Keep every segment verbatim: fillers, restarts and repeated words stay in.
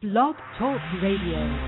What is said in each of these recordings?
Blog Talk Radio.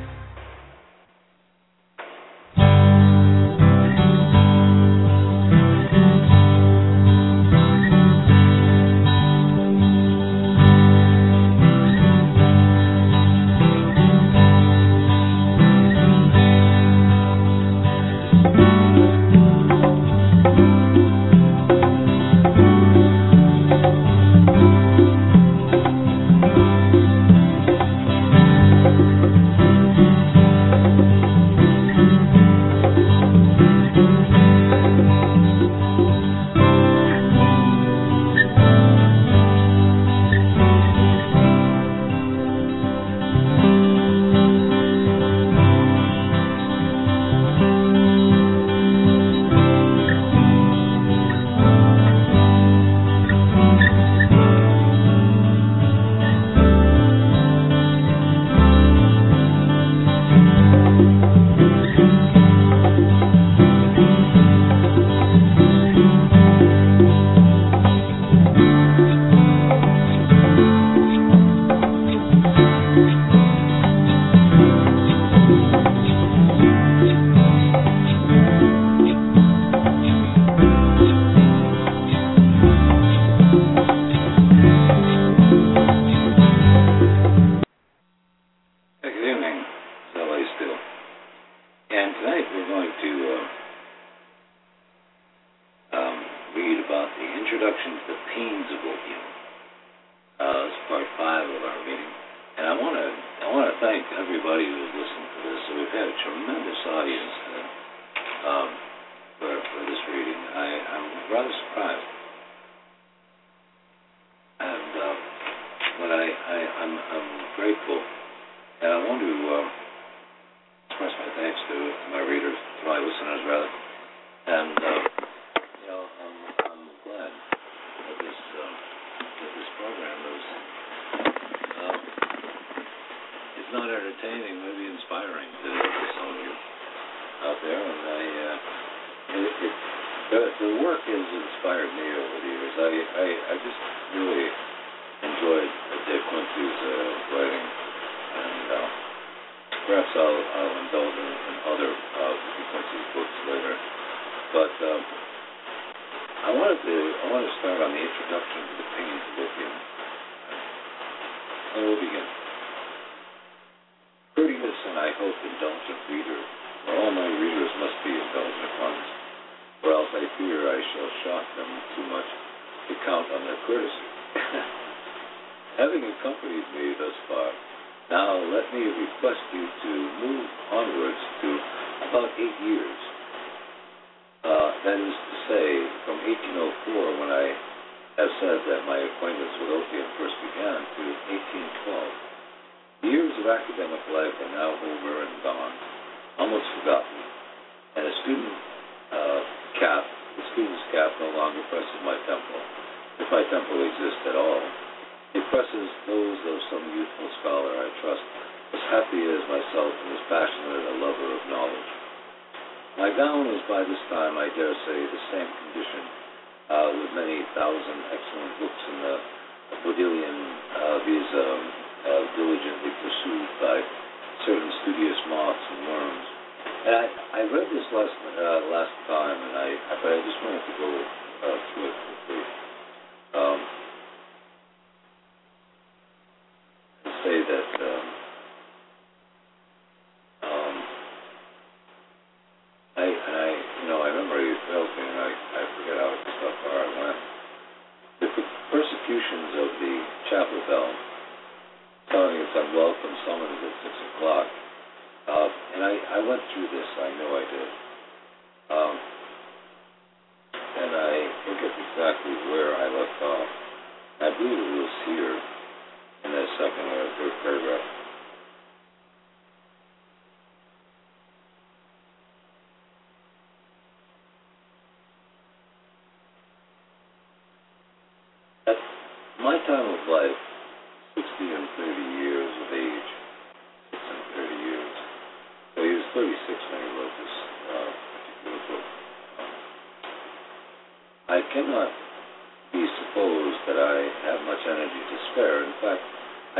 I cannot be supposed that I have much energy to spare. In fact, I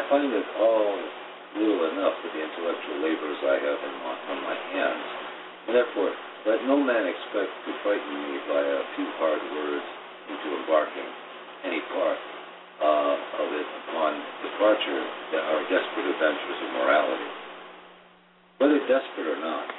find it all little enough for the intellectual labors I have in my, on my hands, and therefore let no man expect to frighten me by a few hard words into embarking any part uh, of it upon departure that are desperate adventures of morality. Whether desperate or not.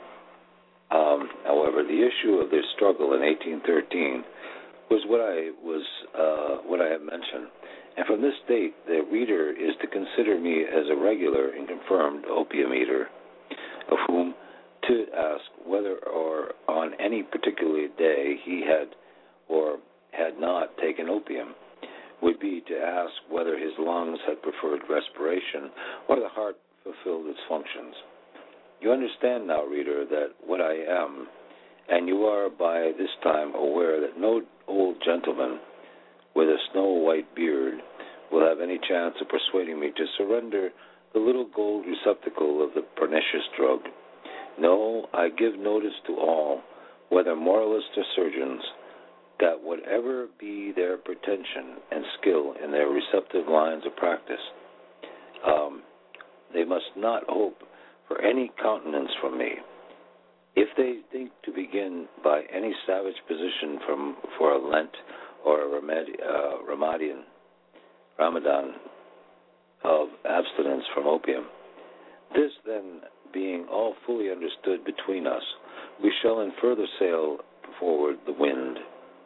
Um, however, the issue of this struggle in eighteen thirteen was what I was uh, what I have mentioned, and from this date, the reader is to consider me as a regular and confirmed opium eater, of whom to ask whether or on any particular day he had or had not taken opium would be to ask whether his lungs had preferred respiration or the heart fulfilled its functions. You understand now, reader, that what I am, and you are by this time aware that no old gentleman with a snow-white beard will have any chance of persuading me to surrender the little gold receptacle of the pernicious drug. No, I give notice to all, whether moralists or surgeons, that whatever be their pretension and skill in their receptive lines of practice, um, they must not hope for any countenance from me. If they think to begin by any savage position from for a Lent or a Ramad- uh, Ramadan, Ramadan of abstinence from opium, this then being all fully understood between us, we shall in further sail forward the wind.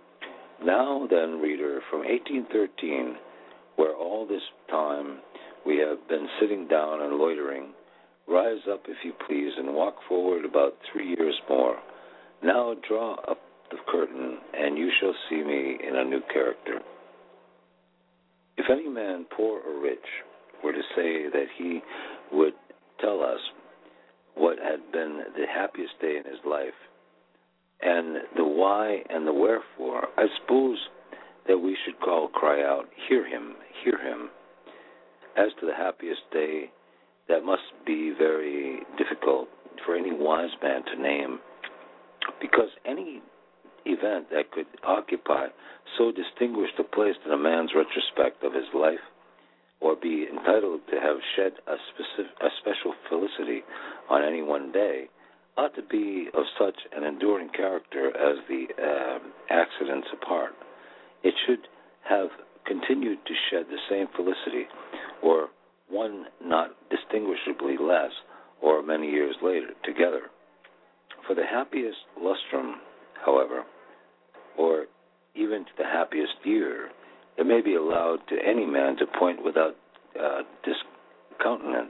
Now then, reader, from eighteen thirteen, where all this time we have been sitting down and loitering, rise up, if you please, and walk forward about three years more. Now draw up the curtain, and you shall see me in a new character. If any man, poor or rich, were to say that he would tell us what had been the happiest day in his life, and the why and the wherefore, I suppose that we should call, cry out, hear him, hear him. As to the happiest day, that must be very difficult for any wise man to name, because any event that could occupy so distinguished a place in a man's retrospect of his life, or be entitled to have shed a, specific, a special felicity on any one day, ought to be of such an enduring character as the uh, accidents apart. It should have continued to shed the same felicity, or one not distinguishably less, or many years later, together. For the happiest lustrum, however, or even to the happiest year, it may be allowed to any man to point without uh, discountenance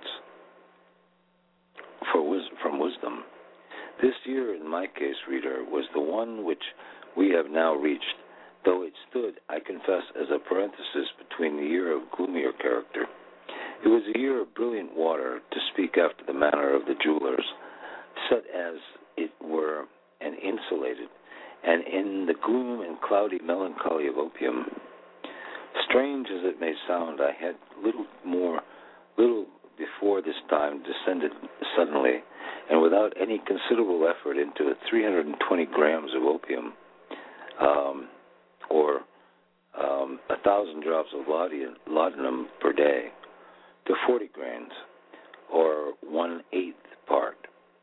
for wis- from wisdom. This year, in my case, reader, was the one which we have now reached, though it stood, I confess, as a parenthesis between the year of gloomier character. It was a year of brilliant water, to speak after the manner of the jewelers, set as it were and insulated, and in the gloom and cloudy melancholy of opium. Strange as it may sound, I had little more, little before this time descended suddenly, and without any considerable effort, into three hundred twenty grams of opium, um, or um, a thousand drops of laudanum per day, to forty grains, or one-eighth part.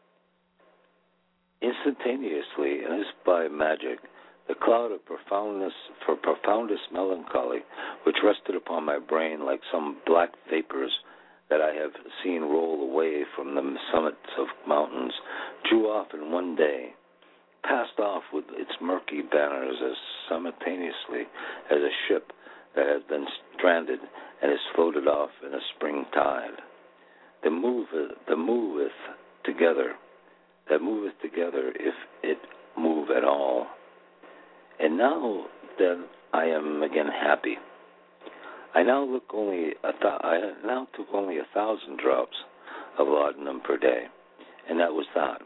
Instantaneously, and as by magic, the cloud of profoundness, for profoundest melancholy, which rested upon my brain like some black vapors that I have seen roll away from the summits of mountains, drew off in one day, passed off with its murky banners as simultaneously as a ship that has been stranded and is floated off in a spring tide. The move, the moveth together, that moveth together if it move at all. And now then I am again happy. I now look only a th- I now took only a thousand drops of laudanum per day, and that was that.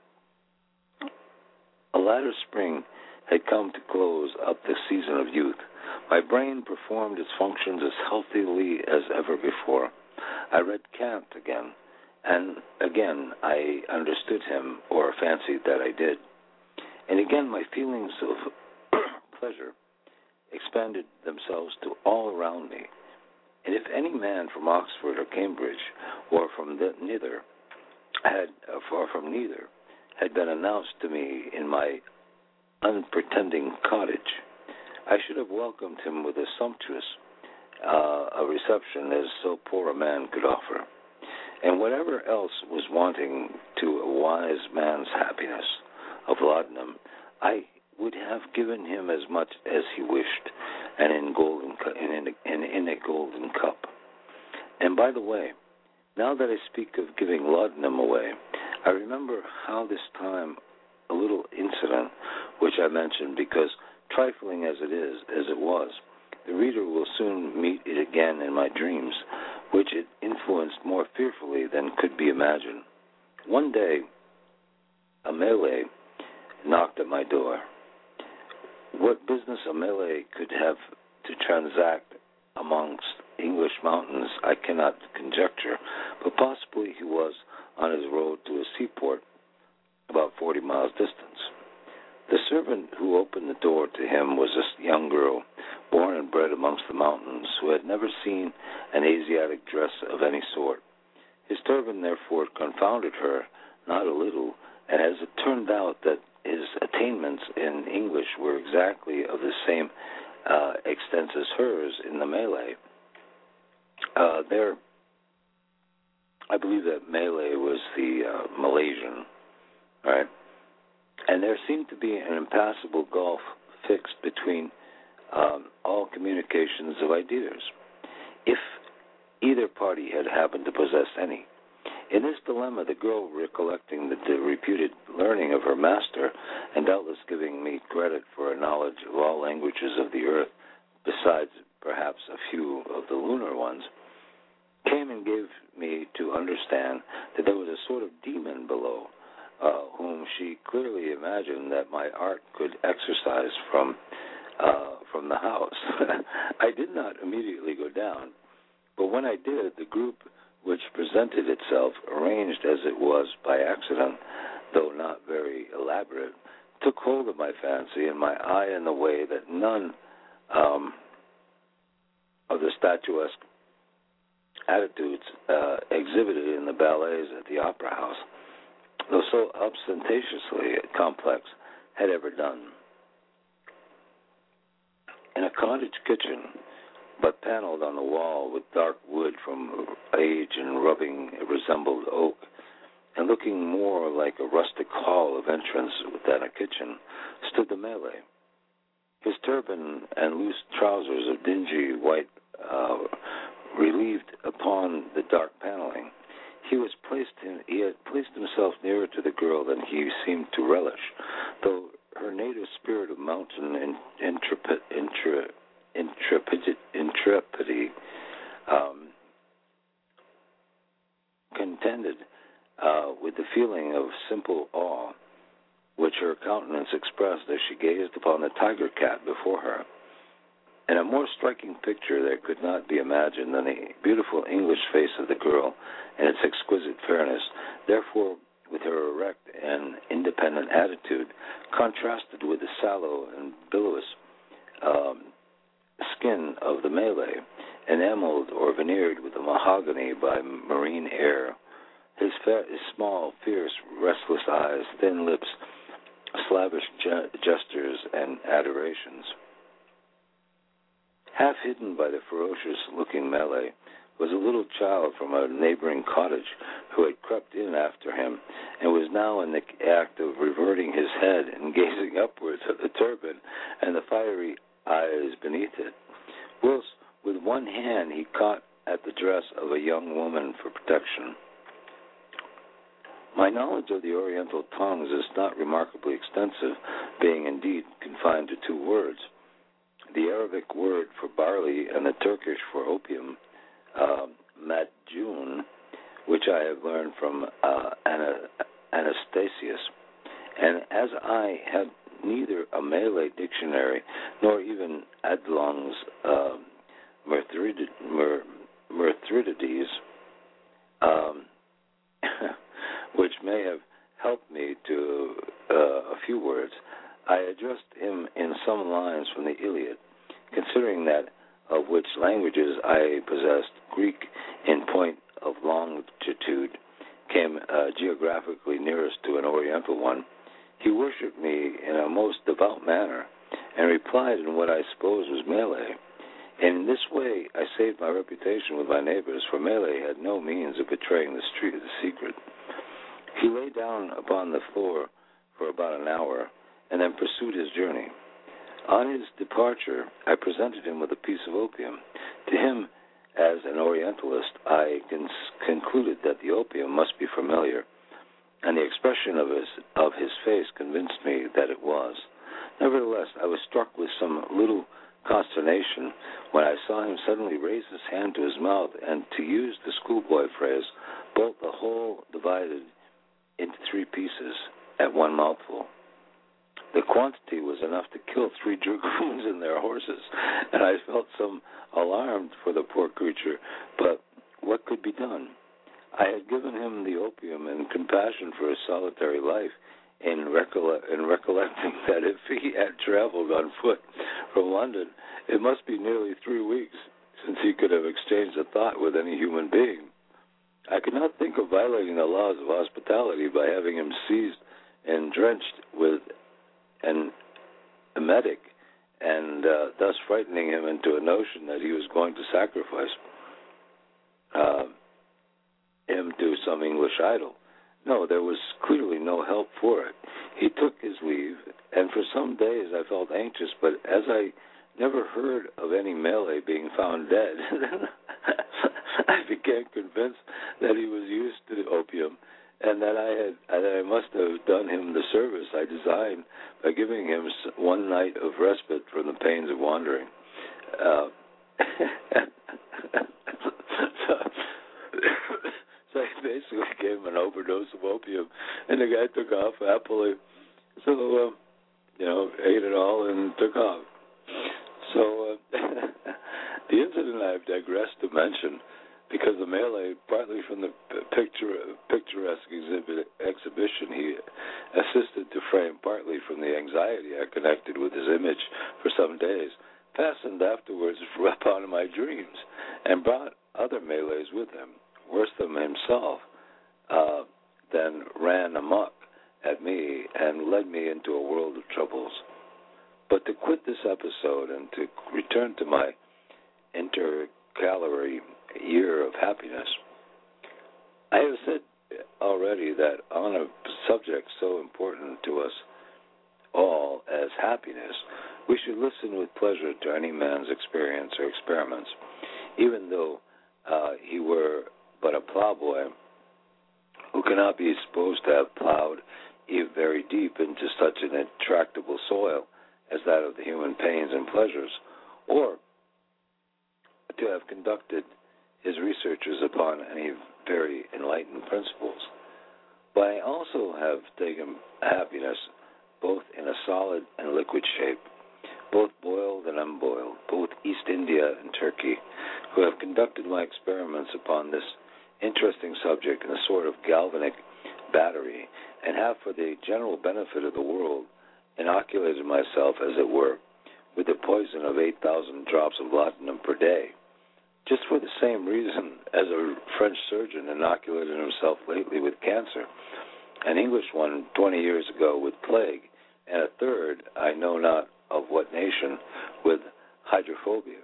A latter spring had come to close up the season of youth. My brain performed its functions as healthily as ever before. I read Kant again, and again I understood him, or fancied that I did. And again my feelings of pleasure expanded themselves to all around me. And if any man from Oxford or Cambridge, or from the, neither, had, uh, or from neither, had been announced to me in my unpretending cottage, I should have welcomed him with as sumptuous uh, a reception as so poor a man could offer. And whatever else was wanting to a wise man's happiness of laudanum, I would have given him as much as he wished, and in golden in, in, in a golden cup. And by the way, now that I speak of giving laudanum away, I remember how this time a little incident which I mentioned, because trifling as it is, as it was, the reader will soon meet it again in my dreams, which it influenced more fearfully than could be imagined. One day, a Malay knocked at my door. What business a Malay could have to transact amongst English mountains, I cannot conjecture, but possibly he was on his road to a seaport about forty miles distance. The servant who opened the door to him was a young girl, born and bred amongst the mountains, who had never seen an Asiatic dress of any sort. His turban, therefore, confounded her not a little, and as it turned out that his attainments in English were exactly of the same uh, extent as hers in the Malay, uh, there, I believe that Malay was the uh, Malaysian, right? And there seemed to be an impassable gulf fixed between um, all communications of ideas, if either party had happened to possess any. In this dilemma, the girl, recollecting the, the reputed learning of her master, and doubtless giving me credit for a knowledge of all languages of the earth, besides perhaps a few of the lunar ones, came and gave me to understand that there was a sort of demon below, uh, whom she clearly imagined that my art could exorcise from uh, from the house. I did not immediately go down, but when I did, the group which presented itself, arranged as it was by accident, though not very elaborate, took hold of my fancy and my eye in the way that none um, of the statuesque attitudes uh, exhibited in the ballets at the Opera House, though so ostentatiously complex, had ever done. In a cottage kitchen, but paneled on the wall with dark wood from age and rubbing, it resembled oak, and looking more like a rustic hall of entrance than a kitchen, stood the Malay. His turban and loose trousers of dingy white uh, relieved upon the dark paneling. He was placed in, he had placed himself nearer to the girl than he seemed to relish, though her native spirit of mountain and intrepid, intre, intrepid, intrepidity um, contended uh, with the feeling of simple awe which her countenance expressed as she gazed upon the tiger cat before her. And a more striking picture there could not be imagined than the beautiful English face of the girl and its exquisite fairness, therefore, with her erect and independent attitude, contrasted with the sallow and bilious um, skin of the Malay, enameled or veneered with the mahogany by marine air. His, fa- his small, fierce, restless eyes, thin lips, slavish ge- gestures, and adorations. Half hidden by the ferocious-looking Malay was a little child from a neighboring cottage who had crept in after him and was now in the act of reverting his head and gazing upwards at the turban and the fiery eyes beneath it, whilst with one hand he caught at the dress of a young woman for protection. My knowledge of the Oriental tongues is not remarkably extensive, being indeed confined to two words. The Arabic word for barley and the Turkish for opium, uh, madjun, which I have learned from uh, Anastasius. And as I had neither a Malay dictionary nor even Adlong's uh, Mithridates, um, which may have helped me to uh, a few words, I addressed him in some lines from the Iliad, considering that of which languages I possessed, Greek in point of longitude, came uh, geographically nearest to an Oriental one, he worshipped me in a most devout manner and replied in what I suppose was Malay. In this way, I saved my reputation with my neighbors, for Malay had no means of betraying the, street, the secret. He lay down upon the floor for about an hour and then pursued his journey. On his departure, I presented him with a piece of opium. To him, as an Orientalist, I con- concluded that the opium must be familiar, and the expression of his, of his face convinced me that it was. Nevertheless, I was struck with some little consternation when I saw him suddenly raise his hand to his mouth and, to use the schoolboy phrase, bolt the whole divided into three pieces at one mouthful. The quantity was enough to kill three dragoons and their horses, and I felt some alarmed for the poor creature, but what could be done? I had given him the opium in compassion for his solitary life, in, recolle- in recollecting that if he had traveled on foot from London, it must be nearly three weeks since he could have exchanged a thought with any human being. I could not think of violating the laws of hospitality by having him seized and drenched with an emetic, and uh, thus frightening him into a notion that he was going to sacrifice uh, him to some English idol. No, there was clearly no help for it. He took his leave, and for some days I felt anxious, but as I never heard of any Malay being found dead, I became convinced that he was used to opium, and that I had that I must have done him the service I designed by giving him one night of respite from the pains of wandering. Uh, so, so I basically gave him an overdose of opium, and the guy took off happily. So, uh, you know, ate it all and took off. So uh, the incident I've digressed to mention, because the Malay, partly from the picture, picturesque exhibit, exhibition he assisted to frame, partly from the anxiety I connected with his image for some days, fastened afterwards upon my dreams and brought other Malays with him, worse than himself, uh, then ran amok at me and led me into a world of troubles. But to quit this episode and to return to my intercalary year of happiness, I have said already that on a subject so important to us all as happiness, we should listen with pleasure to any man's experience or experiments, even though uh, he were but a plowboy who cannot be supposed to have plowed very deep into such an intractable soil as that of the human pains and pleasures, or to have conducted his researches upon any very enlightened principles. But I also have taken happiness both in a solid and liquid shape, both boiled and unboiled, both East India and Turkey, who have conducted my experiments upon this interesting subject in a sort of galvanic battery, and have, for the general benefit of the world, inoculated myself, as it were, with the poison of eight thousand drops of laudanum per day, just for the same reason as a French surgeon inoculated himself lately with cancer, an English one twenty years ago with plague, and a third, I know not of what nation, with hydrophobia.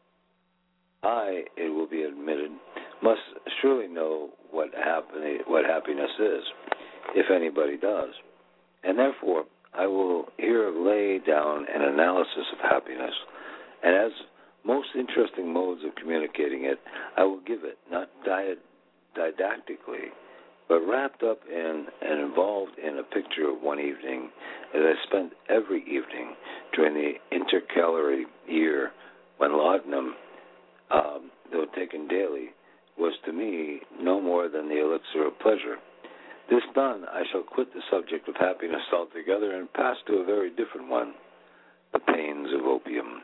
I, it will be admitted, must surely know what, happen- what happiness is, if anybody does, and therefore I will here lay down an analysis of happiness, and as most interesting modes of communicating it, I will give it, not di- didactically, but wrapped up in and involved in a picture of one evening, as I spent every evening during the intercalary year, when laudanum, um, though taken daily, was to me no more than the elixir of pleasure. This done, I shall quit the subject of happiness altogether and pass to a very different one, the pains of opium.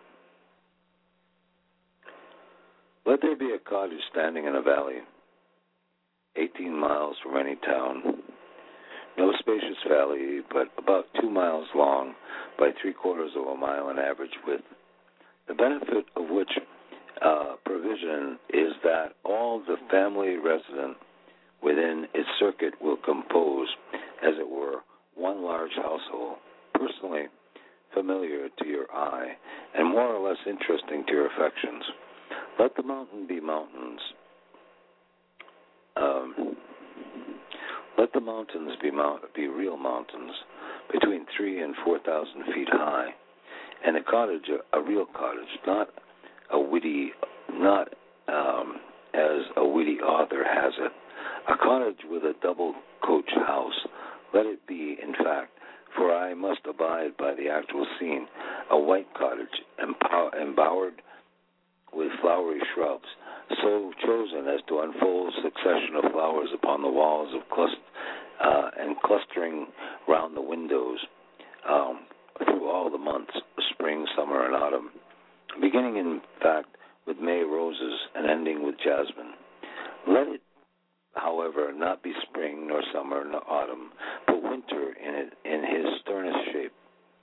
Let there be a cottage standing in a valley, eighteen miles from any town, no spacious valley, but about two miles long by three quarters of a mile in average width. the benefit of which uh, provision is that all the family resident within its circuit will compose, as it were, one large household, personally familiar to your eye and more or less interesting to your affections. Let the mountain be mountains. Um, let the mountains be mount, be real mountains, between three and four thousand feet high, and a cottage, a, a real cottage, not a witty, not um, as a witty author has it, a cottage with a double coach house. Let it be, in fact, for I must abide by the actual scene, a white cottage empower, embowered with flowery shrubs, so chosen as to unfold succession of flowers upon the walls of clust- uh, and clustering round the windows um, through all the months, spring, summer, and autumn, beginning, in fact, with May roses and ending with jasmine. Let it, however, not be spring, nor summer, nor autumn, but winter in it in his sternest shape.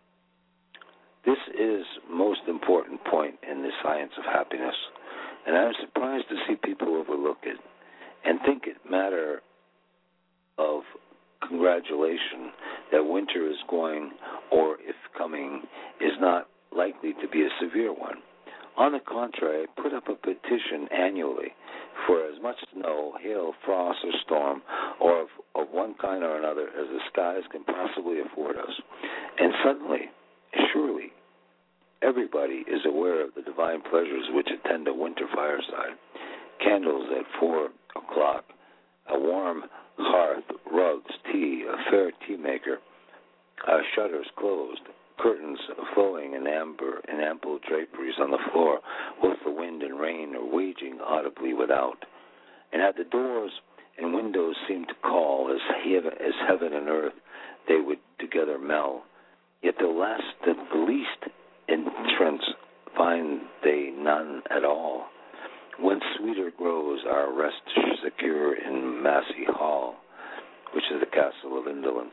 This is most important point in the science of happiness, and I am surprised to see people overlook it and think it matter of congratulation that winter is going, or if coming, is not likely to be a severe one. On the contrary, I put up a petition annually for as much snow, hail, frost, or storm, or of, of one kind or another as the skies can possibly afford us. And suddenly, surely, everybody is aware of the divine pleasures which attend a winter fireside. Candles at four o'clock, a warm hearth, rugs, tea, a fair tea maker, uh, shutters closed, curtains flowing in amber and ample draperies on the floor, whilst the wind and rain are waging audibly without. And at the doors and windows seem to call, as heaven, as heaven and earth they would together meld. Yet the last, the least entrance find they none at all. Whence sweeter grows our rest secure in Massey Hall, which is the castle of indolence.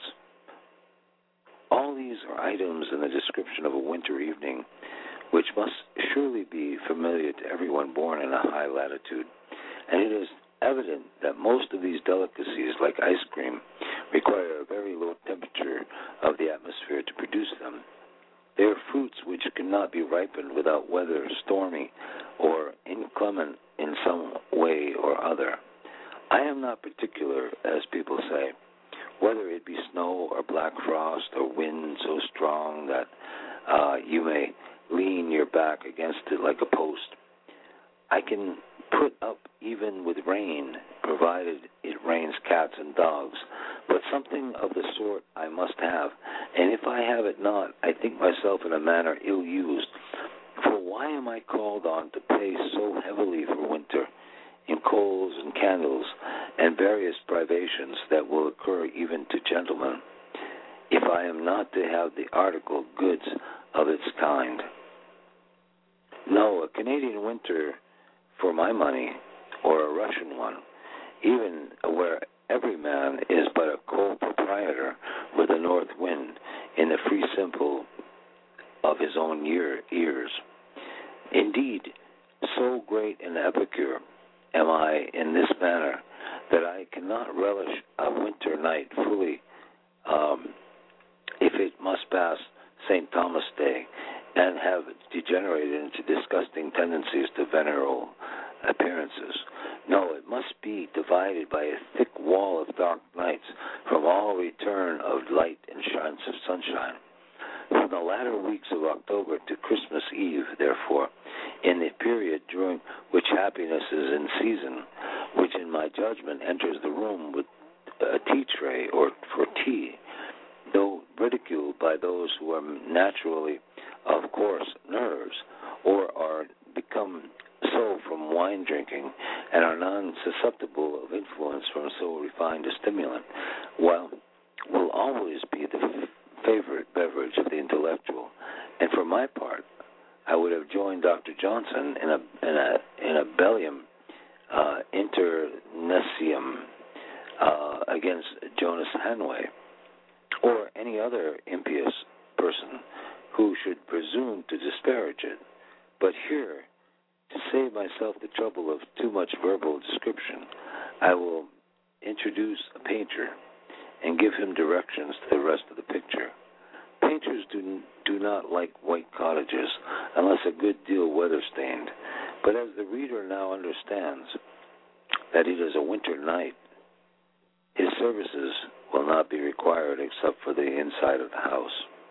All these are items in the description of a winter evening, which must surely be familiar to everyone born in a high latitude, and it is evident that most of these delicacies, like ice cream, require a very low temperature of the atmosphere to produce them. They are fruits which cannot be ripened without weather stormy or inclement in some way or other. I am not particular, as people say, whether it be snow or black frost or wind so strong that uh, you may lean your back against it like a post. I can put up even with rain, provided it rains cats and dogs, but something of the sort I must have, and if I have it not, I think myself in a manner ill-used, for why am I called on to pay so heavily for winter, in coals and candles and various privations that will occur even to gentlemen, if I am not to have the article goods of its kind? No, a Canadian winter for my money, or a Russian one, even where every man is but a co-proprietor with the north wind in the free simple of his own year, ears. Indeed, so great an epicure am I in this manner that I cannot relish a winter night fully um, if it must pass Saint Thomas Day and have degenerated into disgusting tendencies to venereal appearances. No, it must be divided by a thick wall of dark nights from all return of light and shines of sunshine. From the latter weeks of October to Christmas Eve, therefore, in the period during which happiness is in season, which in my judgment enters the room with a tea tray or for tea, though ridiculed by those who are naturally of course nerves, or are become so from wine drinking and are non-susceptible of influence from so refined a stimulant, well, will always be the f- favorite beverage of the intellectual. And for my part, I would have joined Doctor Johnson in a in a in a bellium uh, internecium uh, against Jonas Hanway, or any other impious person who should presume to disparage it. But here, to save myself the trouble of too much verbal description, I will introduce a painter and give him directions to the rest of the picture. Painters do, do not like white cottages unless a good deal weather-stained, but as the reader now understands that it is a winter night, his services will not be required except for the inside of the house.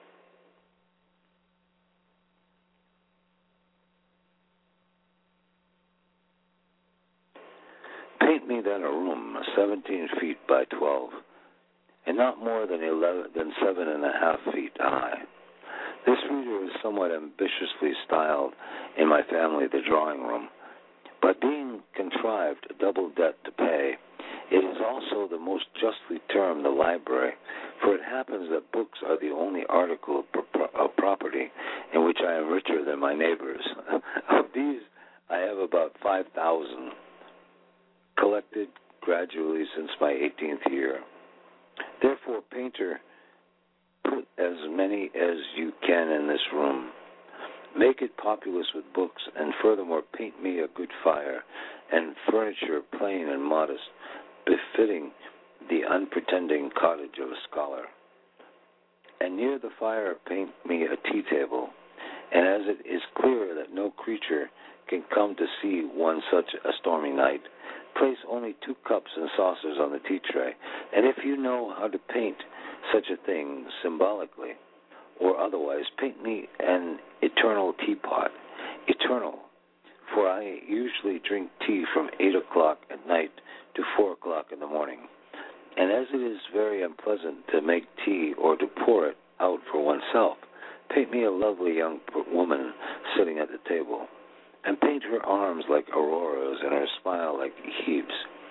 Paint me then a room seventeen feet by twelve, and not more than eleven than seven and a half feet high. This reader is somewhat ambitiously styled in my family the drawing room, but being contrived a double debt to pay, it is also the most justly termed the library, for it happens that books are the only article of, pro- of property in which I am richer than my neighbors. Of these, I have about five thousand, collected gradually since my eighteenth year. Therefore, painter, put as many as you can in this room. Make it populous with books, and furthermore, paint me a good fire, and furniture plain and modest, befitting the unpretending cottage of a scholar. And near the fire paint me a tea table, and as it is clear that no creature can come to see one such a stormy night, place only two cups and saucers on the tea tray, and if you know how to paint such a thing symbolically or otherwise, paint me an eternal teapot, eternal, for I usually drink tea from eight o'clock at night to four o'clock in the morning, and as it is very unpleasant to make tea or to pour it out for oneself, paint me a lovely young woman sitting at the table, and paint her arms like auroras and her smile like Hebe's.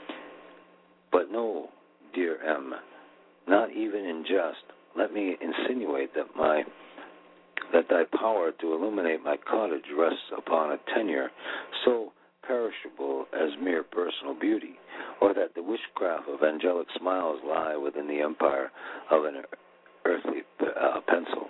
But no, dear M., not even in jest, let me insinuate that my that thy power to illuminate my cottage rests upon a tenure so perishable as mere personal beauty, or that the witchcraft of angelic smiles lie within the empire of an earthly uh, pencil.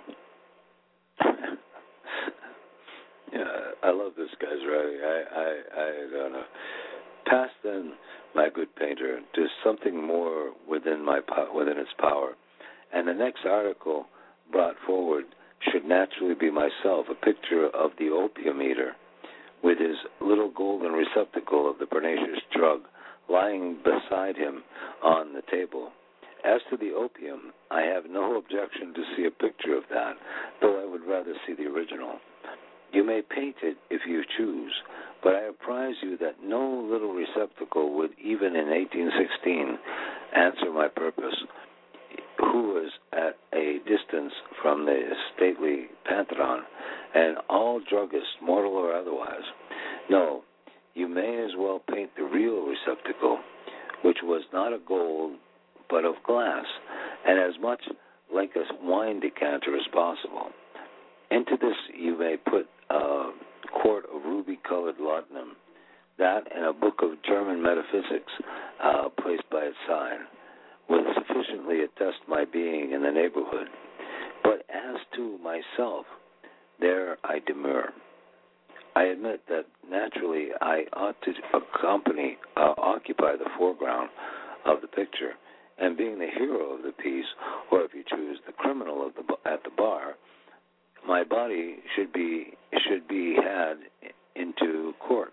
Yeah, I love this guy's writing. I, I, I don't know. Pass then, my good painter, to something more within my within its power. And the next article brought forward should naturally be myself, a picture of the opium eater, with his little golden receptacle of the pernicious drug lying beside him on the table. As to the opium, I have no objection to see a picture of that, though I would rather see the original. You may paint it if you choose, but I apprise you that no little receptacle would, even in eighteen sixteen, answer my purpose, who was at a distance from the stately Pantheon, and all druggists, mortal or otherwise. No, you may as well paint the real receptacle, which was not of gold, but of glass, and as much like a wine decanter as possible. Into this you may put a quart of ruby-colored laudanum, that and a book of German metaphysics uh, placed by its side, will sufficiently attest my being in the neighborhood. But as to myself, there I demur. I admit that naturally I ought to accompany, uh, occupy the foreground of the picture, and being the hero of the piece, or if you choose, the criminal of the, at the bar, my body should be should be had into court.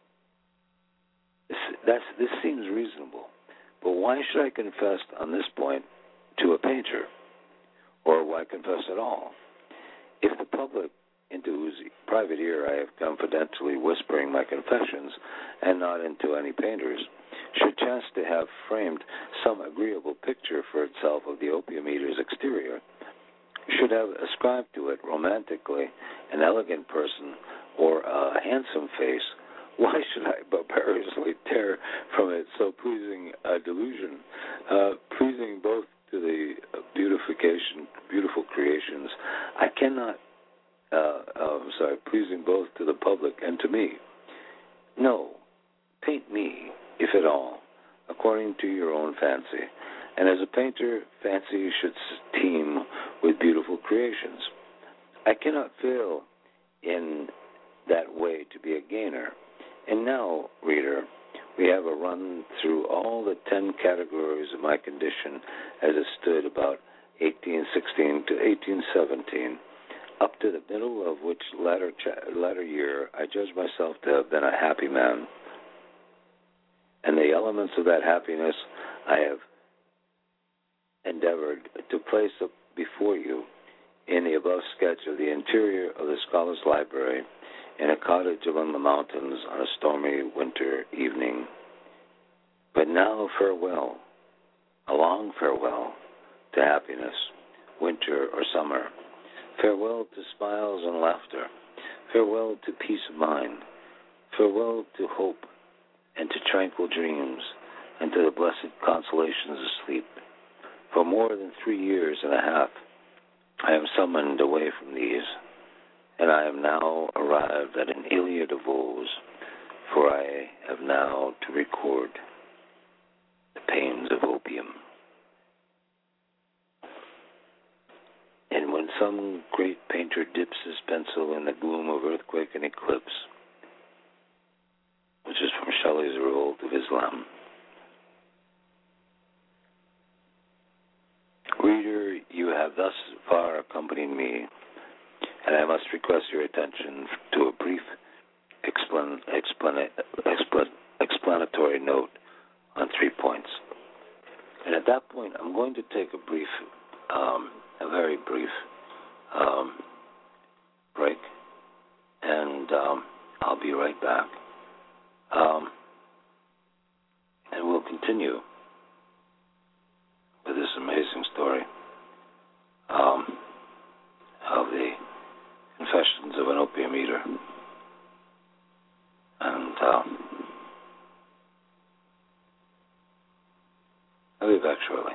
This, that's, this seems reasonable, but why should I confess on this point to a painter, or why confess at all? If the public, into whose private ear I have confidentially whispering my confessions, and not into any painter's, should chance to have framed some agreeable picture for itself of the opium eater's exterior, should have ascribed to it romantically an elegant person or a handsome face, why should I barbarously tear from it so pleasing a delusion, uh, pleasing both to the beautification, beautiful creations? I cannot, uh, uh, sorry, pleasing both to the public and to me. No, paint me, if at all, according to your own fancy. And as a painter, fancy should teem with beautiful creations. I cannot fail in that way to be a gainer. And now, reader, we have a run through all the ten categories of my condition as it stood about eighteen sixteen to eighteen seventeen, up to the middle of which latter, cha- latter year I judge myself to have been a happy man. And the elements of that happiness I have endeavored to place up before you in the above sketch of the interior of the Scholars Library in a cottage among the mountains on a stormy winter evening. But now farewell, a long farewell to happiness, winter or summer. Farewell to smiles and laughter. Farewell to peace of mind. Farewell to hope and to tranquil dreams and to the blessed consolations of sleep. For more than three years and a half, I am summoned away from these, and I am now arrived at an Iliad of woes, for I have now to record the pains of opium. And when some great painter dips his pencil in the gloom of earthquake and eclipse, which is from Shelley's Revolt of Islam, reader, you have thus far accompanied me, and I must request your attention to a brief explan- explan- explan- explanatory note on three points. And at that point, I'm going to take a brief, um, a very brief um, break, and um, I'll be right back. Um, and we'll continue with this amazing story um, of the Confessions of an Opium Eater. And um, I'll be back shortly.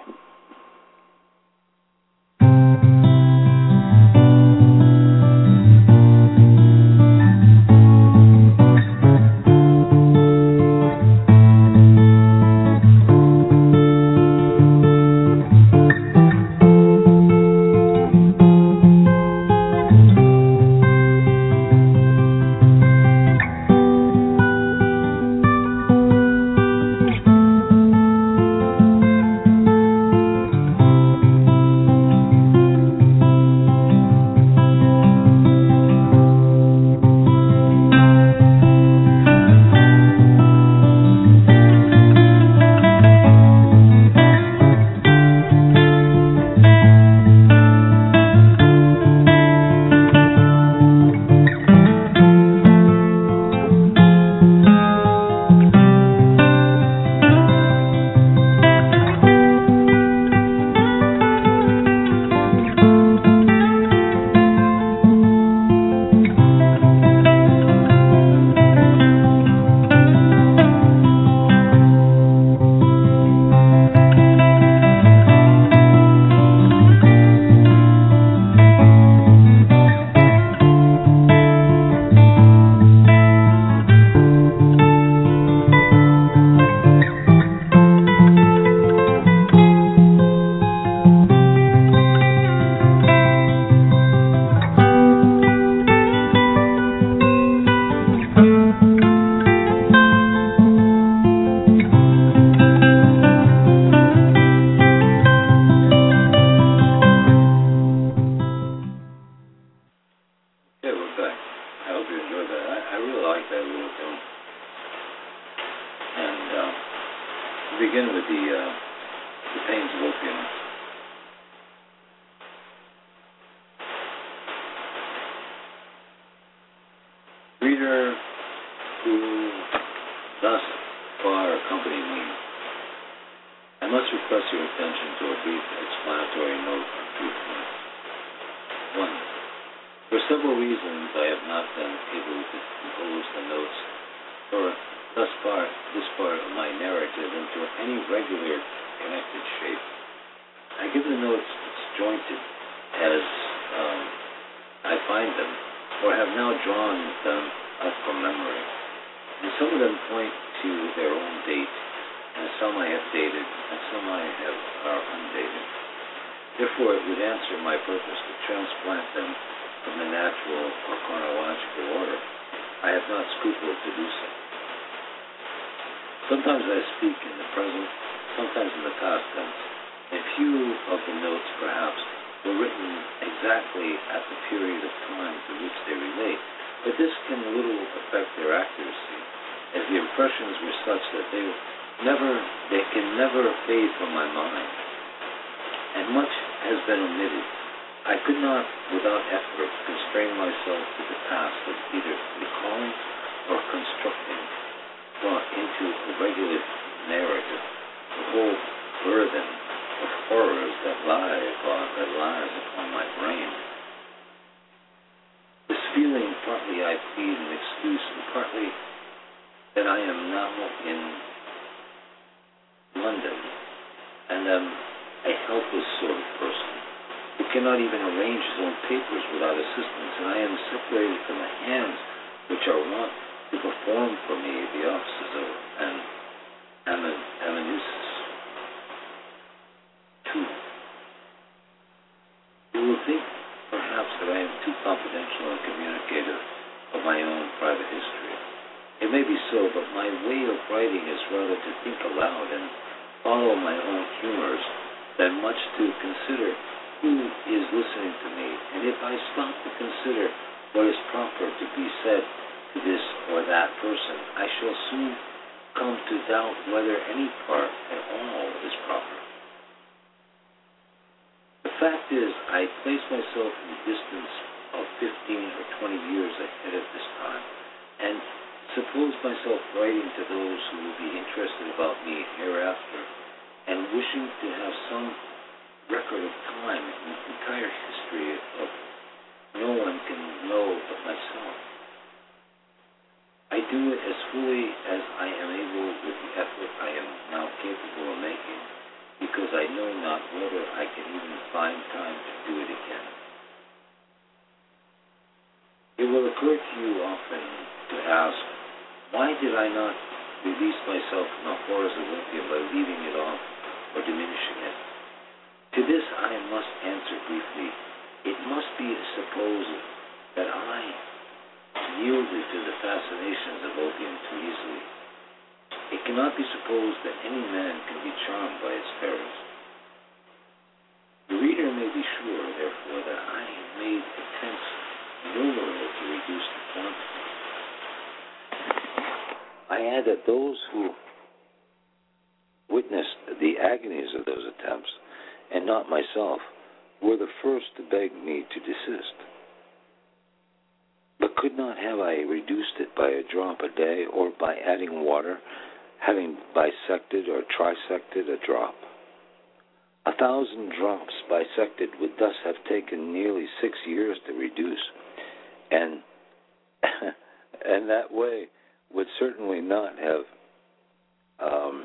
Reader who thus far accompanied me, I must request your attention to a brief explanatory note on three points. One, for several reasons I have not been able to compose the notes for thus far this part of my narrative into any regular connected shape. I give the notes disjointed as um, I find them, or have now drawn them up from memory. And some of them point to their own date, and some I have dated, and some I have are undated. Therefore, it would answer my purpose to transplant them from the natural or chronological order I have not scrupled to do so. Sometimes I speak in the present, sometimes in the past tense, and few of the notes, perhaps, were written exactly at the period of time to which they relate, but this can little affect their accuracy, as the impressions were such that they never, they can never fade from my mind, and much has been omitted. I could not, without effort, constrain myself to the task of either recalling or constructing brought into a regular narrative the whole burden of horrors that lie upon that lies upon my brain. This feeling partly I plead an excuse, and partly that I am now in London and am a helpless sort of person who cannot even arrange his own papers without assistance, and I am separated from the hands which are wont to perform for me the offices of an amanuensis. Two. You will think, perhaps, that I am too confidential and communicative of my own private history. It may be so, but my way of writing is rather to think aloud and follow my own humors than much to consider who is listening to me, and if I stop to consider what is proper to be said to this or that person, I shall soon come to doubt whether any part at all is proper. The fact is, I place myself in the distance of fifteen or twenty years ahead of this time, and suppose myself writing to those who will be interested about me hereafter, and wishing to have some record of time in the entire history of no one can know but myself. I do it as fully as I am able with the effort I am now capable of making, because I know not whether I can even find time to do it again. It will occur to you often to ask, why did I not release myself from the horrors of opium by leaving it off or diminishing it? To this I must answer briefly. It must be supposed that I yielded to the fascinations of opium too easily. It cannot be supposed that any man can be charmed by its terrors. The reader may be sure, therefore, that I made attempts numerous to reduce the quantity. I add that those who witnessed the agonies of those attempts, and not myself, were the first to beg me to desist. But could not have I reduced it by a drop a day, or by adding water, having bisected or trisected a drop? A thousand drops bisected would thus have taken nearly six years to reduce, and and that way would certainly not have um,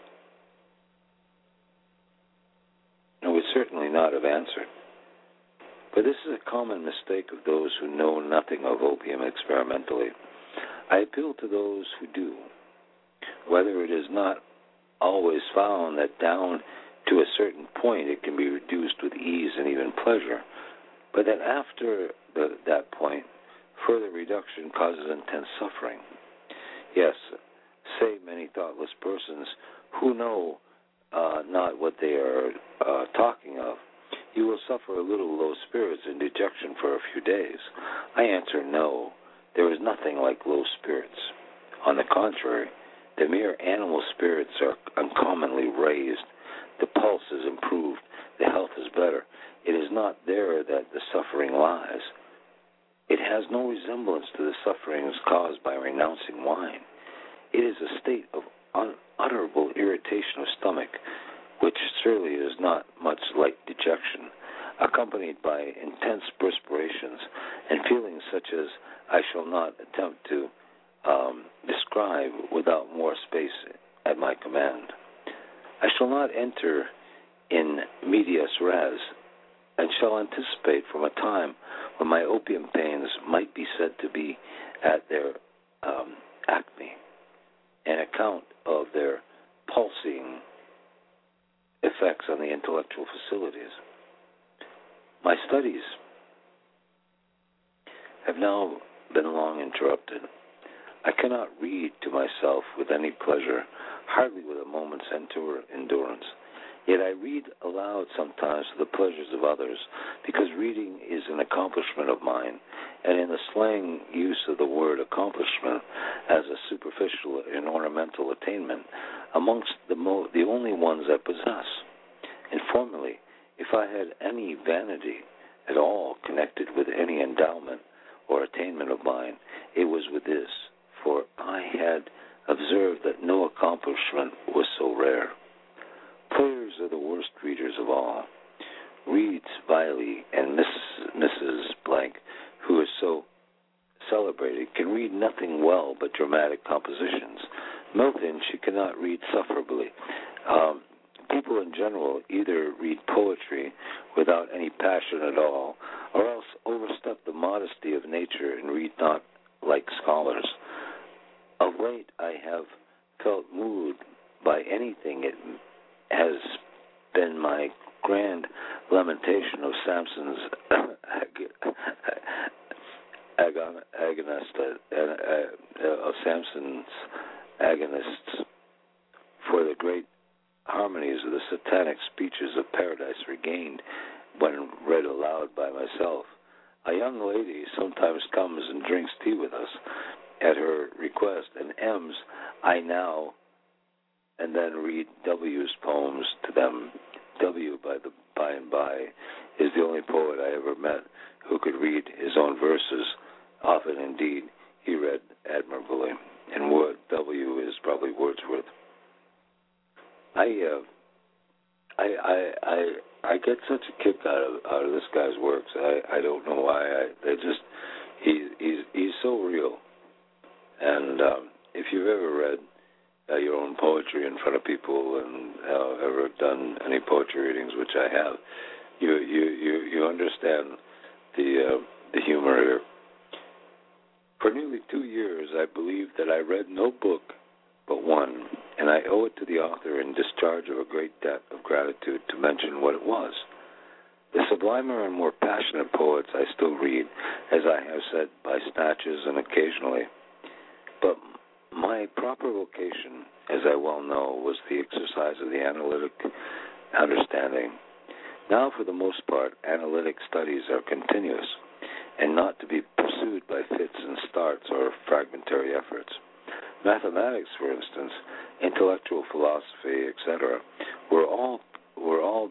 would certainly not have answered. But this is a common mistake of those who know nothing of opium experimentally. I appeal to those who do. Whether it is not always found that down to a certain point it can be reduced with ease and even pleasure, but that after the, that point, further reduction causes intense suffering. Yes, say many thoughtless persons who know uh, not what they are uh, talking of, you will suffer a little low spirits and dejection for a few days. I answer no. There is nothing like low spirits. On the contrary, the mere animal spirits are uncommonly raised. The pulse is improved. The health is better. It is not there that the suffering lies. It has no resemblance to the sufferings caused by renouncing wine. It is a state of unutterable irritation of stomach, which surely is not much like dejection, accompanied by intense perspirations and feelings such as I shall not attempt to um, describe without more space at my command. I shall not enter in medias res, and shall anticipate from a time when my opium pains might be said to be at their um, acme, an account of their pulsing effects on the intellectual facilities. My studies have now been long interrupted, I cannot read to myself with any pleasure, hardly with a moment's endurance. Yet I read aloud sometimes for the pleasures of others, because reading is an accomplishment of mine, and in the slang use of the word accomplishment as a superficial and ornamental attainment, amongst the, mo- the only ones I possess. And formerly, if I had any vanity at all connected with any endowment or attainment of mine, it was with this, for I had observed that no accomplishment was so rare. Players are the worst readers of all. Reeds, Viley, and Missus Missus Blank, who is so celebrated, can read nothing well but dramatic compositions. Milton she cannot read sufferably. Um, people in general either read poetry without any passion at all, or else overstep the modesty of nature and read not like scholars. Of late I have felt moved by anything it has been my grand lamentation of Samson's agon, agonist, uh, uh, of Samson's agonists for the great harmonies of the satanic speeches of Paradise Regained when read aloud by myself. A young lady sometimes comes and drinks tea with us at her request, and M's I now and then read W's poems to them. W, by the by and by, is the only poet I ever met who could read his own verses. Often, indeed, he read admirably. And Wood, W is probably Wordsworth. I, uh, I, I, I, I get such a kick out of out of this guy's works. I, I don't know why. I, they just he, he's he's so real. And um, if you've ever read Uh, your own poetry in front of people and uh, ever done any poetry readings, which I have, you you you, you understand the uh, the humor here. For nearly two years, I believed that I read no book but one, and I owe it to the author in discharge of a great debt of gratitude to mention what it was. The sublimer and more passionate poets I still read, as I have said, by snatches and occasionally, but my proper vocation, as I well know, was the exercise of the analytic understanding. Now, for the most part, analytic studies are continuous and not to be pursued by fits and starts or fragmentary efforts. Mathematics, for instance, intellectual philosophy, et cetera, were all were all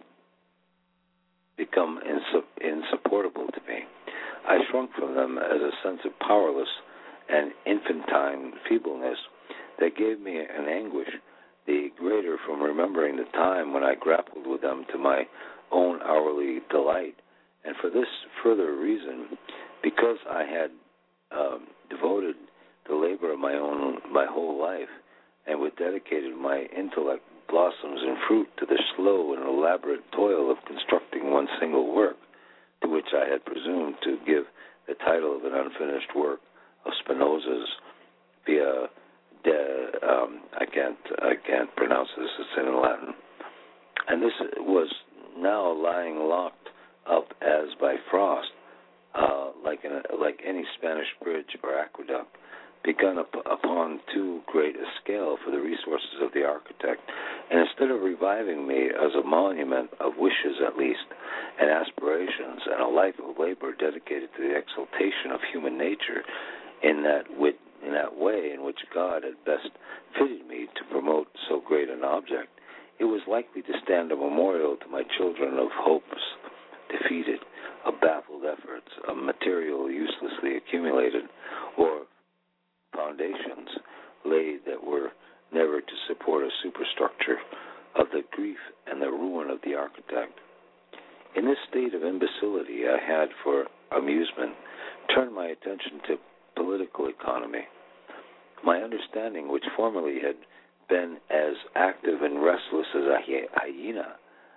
become insu- insupportable to me. I shrunk from them as a sense of powerless and infantine feebleness that gave me an anguish the greater from remembering the time when I grappled with them to my own hourly delight, and for this further reason, because I had um, devoted the labor of my own my whole life, and with dedicated my intellect blossoms and fruit to the slow and elaborate toil of constructing one single work, to which I had presumed to give the title of an unfinished work of Spinoza's via de, um, I can't I can't pronounce this, it's in Latin. And this was now lying locked up as by frost, uh, like an, like any Spanish bridge or aqueduct, begun up, upon too great a scale for the resources of the architect. And instead of reviving me as a monument of wishes at least, and aspirations, and a life of labor dedicated to the exaltation of human nature, in that wit, in that way in which God had best fitted me to promote so great an object, it was likely to stand a memorial to my children of hopes defeated, of baffled efforts, of material uselessly accumulated, or foundations laid that were never to support a superstructure, of the grief and the ruin of the architect. In this state of imbecility, I had, for amusement, turned my attention to political economy. My understanding, which formerly had been as active and restless as a hyena,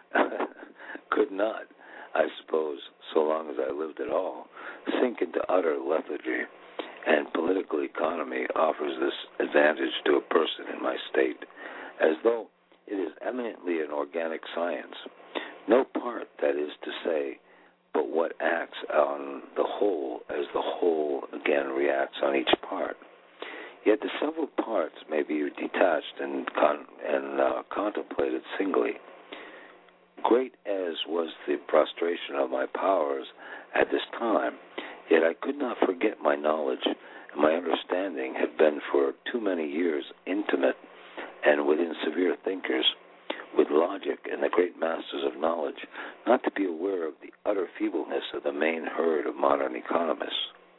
could not, I suppose, so long as I lived at all, sink into utter lethargy, and political economy offers this advantage to a person in my state, as though it is eminently an organic science. No part, that is to say, but what acts on the whole as the whole again reacts on each part. Yet the several parts may be detached and, con- and uh, contemplated singly. Great as was the prostration of my powers at this time, yet I could not forget my knowledge, and my understanding had been for too many years intimate and within severe thinkers, with logic and the great masters of knowledge, not to be aware of the utter feebleness of the main herd of modern economists.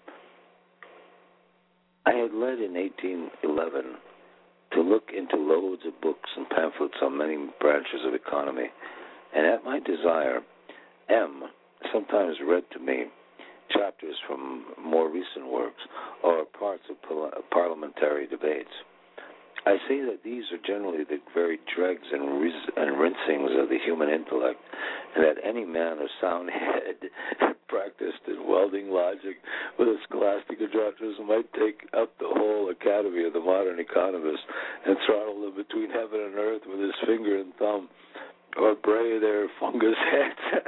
I had led in eighteen eleven to look into loads of books and pamphlets on many branches of economy, and at my desire, M sometimes read to me chapters from more recent works or parts of parliamentary debates. I say that these are generally the very dregs and, riz- and rinsings of the human intellect, and that any man of sound head practiced in welding logic with a scholastic address might take up the whole academy of the modern economist and throttle them between heaven and earth with his finger and thumb, or bray their fungus heads.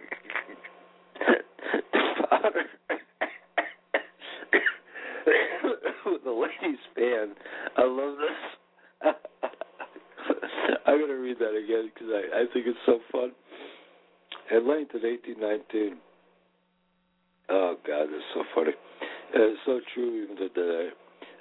With the lady's fan. I love this. I'm going to read that again because I, I think it's so fun. At length in eighteen nineteen, oh God, it's so funny. It's so true even today.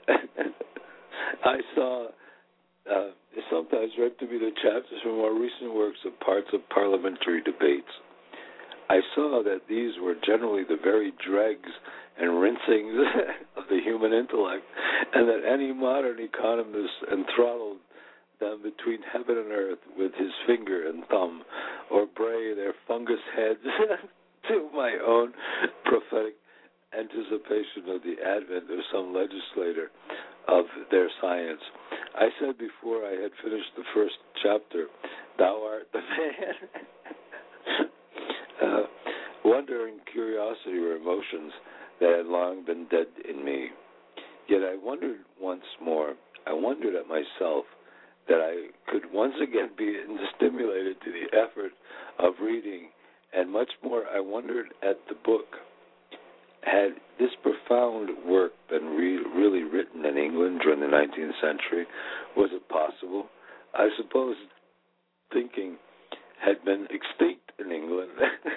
I saw, uh, sometimes read to me the chapters from more recent works of parts of parliamentary debates. I saw that these were generally the very dregs and rinsings of the human intellect, and that any modern economist enthralled them between heaven and earth with his finger and thumb, or bray their fungus heads to my own prophetic anticipation of the advent of some legislator of their science. I said before I had finished the first chapter, "Thou art the man." uh, wonder and curiosity were emotions that had long been dead in me. Yet I wondered once more, I wondered at myself that I could once again be stimulated to the effort of reading, and much more I wondered at the book. Had this profound work been re- really written in England during the nineteenth century? Was it possible? I suppose thinking had been extinct in England.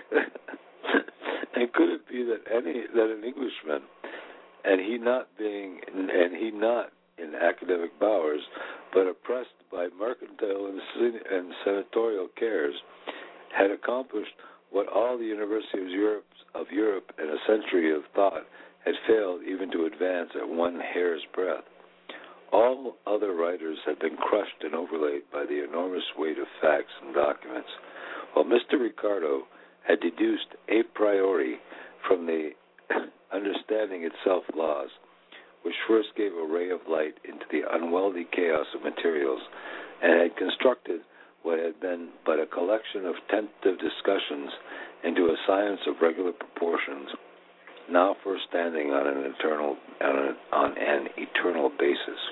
And could it be that any that an Englishman, and he not being and he not in academic bowers, but oppressed by mercantile and, sen- and senatorial cares, had accomplished what all the universities of Europe, of Europe in a century of thought had failed even to advance at one hair's breadth? All other writers had been crushed and overlaid by the enormous weight of facts and documents, while Mister Ricardo had deduced a priori from the understanding itself laws, which first gave a ray of light into the unwieldy chaos of materials, and had constructed what had been but a collection of tentative discussions into a science of regular proportions, now first standing on an eternal on an, on an eternal basis.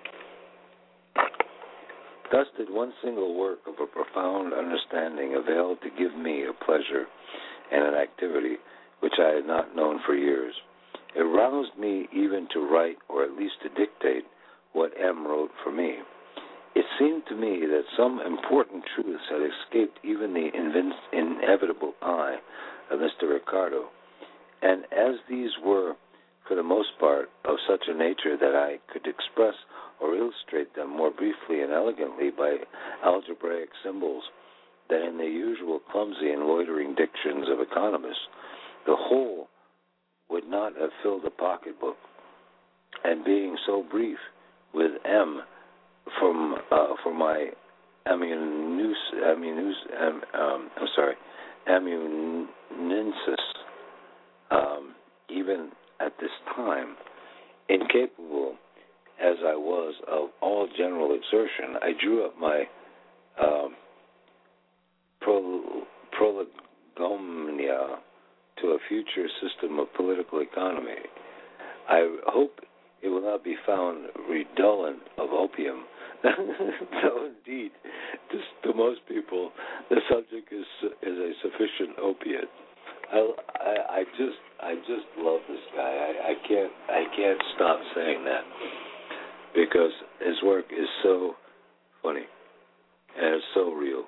Thus did one single work of a profound understanding avail to give me a pleasure and an activity which I had not known for years. It roused me even to write, or at least to dictate, what M wrote for me. It seemed to me that some important truths had escaped even the invinc- inevitable eye of Mister Ricardo, and as these were, for the most part, of such a nature that I could express or illustrate them more briefly and elegantly by algebraic symbols than in the usual clumsy and loitering dictions of economists, the whole would not have filled a pocketbook. And being so brief with M from uh, for my ammunus, ammunus, um, um, I'm sorry, ammuniensis, um, even at this time, incapable as I was of all general exertion, I drew up my um, pro- prolegomena to a future system of political economy. I hope it will not be found redolent of opium. Though indeed, to, to most people, the subject is is a sufficient opiate. I, I, I just I just love this guy. I, I can't I can't stop saying that. because his work is so funny and it's so real.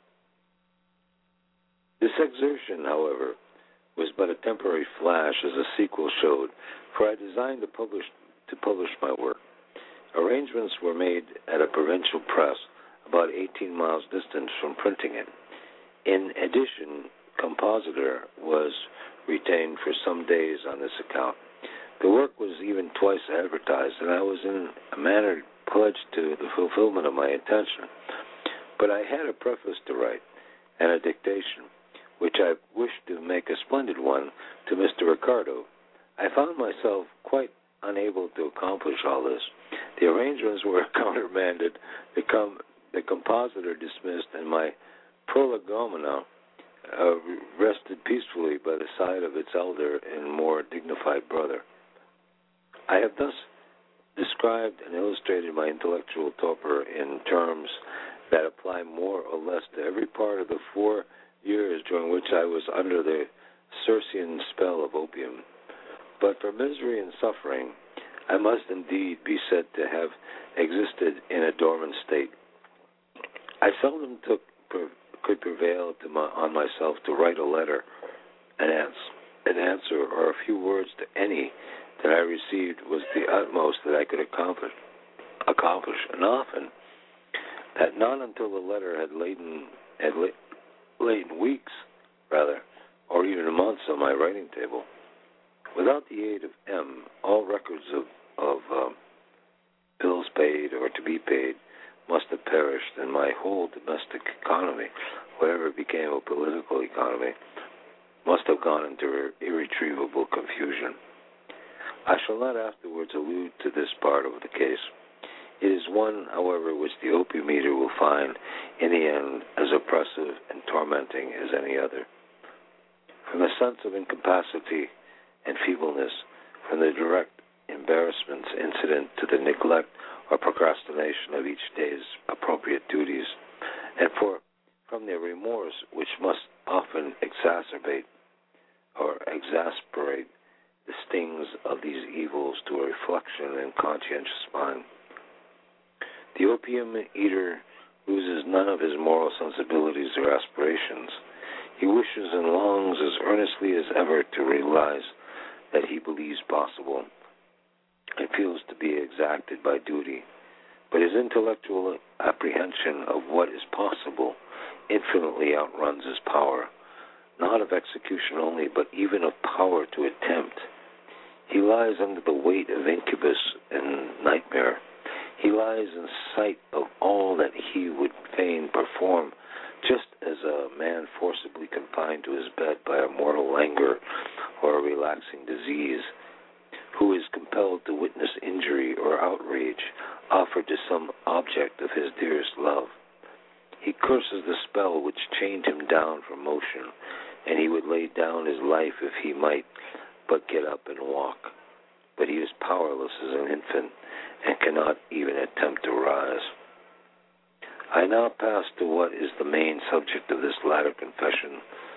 This exertion, however, was but a temporary flash, as a sequel showed, for I designed to publish to publish my work. Arrangements were made at a provincial press about eighteen miles distant from printing it. In addition, compositor was retained for some days on this account. The work was even twice advertised, and I was in a manner pledged to the fulfillment of my intention. But I had a preface to write and a dictation, which I wished to make a splendid one to Mister Ricardo. I found myself quite unable to accomplish all this. The arrangements were countermanded, the, com- the compositor dismissed, and my prolegomena uh, rested peacefully by the side of its elder and more dignified brother. I have thus described and illustrated my intellectual torpor in terms that apply more or less to every part of the four years during which I was under the Circean spell of opium. But for misery and suffering, I must indeed be said to have existed in a dormant state. I seldom took, per, could prevail to my, on myself to write a letter, an answer, an answer, or a few words to any that I received was the utmost that I could accomplish. Accomplish, and often that not until the letter had laden had la- laden weeks, rather, or even months on my writing table. Without the aid of M, all records of of um, bills paid or to be paid must have perished, and my whole domestic economy, whatever became a political economy, must have gone into irretrievable confusion. I shall not afterwards allude to this part of the case. It is one, however, which the opium eater will find in the end as oppressive and tormenting as any other. From the sense of incapacity and feebleness, from the direct embarrassments incident to the neglect or procrastination of each day's appropriate duties, and for from their remorse, which must often exacerbate or exasperate the stings of these evils to a reflection and conscientious mind. The opium eater loses none of his moral sensibilities or aspirations. He wishes and longs as earnestly as ever to realize that he believes possible and feels to be exacted by duty, but his intellectual apprehension of what is possible infinitely outruns his power, not of execution only, but even of power to attempt. He lies under the weight of incubus and nightmare. He lies in sight of all that he would fain perform, just as a man forcibly confined to his bed by a mortal languor or a relaxing disease, who is compelled to witness injury or outrage offered to some object of his dearest love. He curses the spell which chained him down from motion, and he would lay down his life if he might but get up and walk. But he is powerless as an infant and cannot even attempt to rise. I now pass to what is the main subject of this latter confession,